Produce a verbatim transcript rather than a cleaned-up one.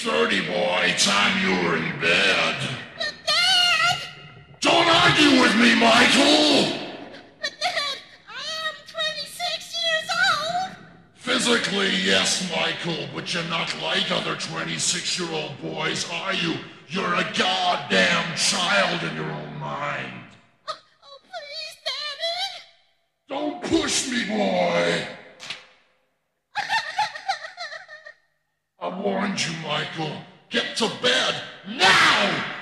thirty, boy. Time you were in bed. But Dad! Don't argue with me, Michael! But Dad, I am twenty-six years old! Physically, yes, Michael, but you're not like other twenty-six-year-old boys, are you? You're a goddamn child in your own mind. Oh, oh please, Daddy! Don't push me, boy! I warned you, Michael. Get to bed, now!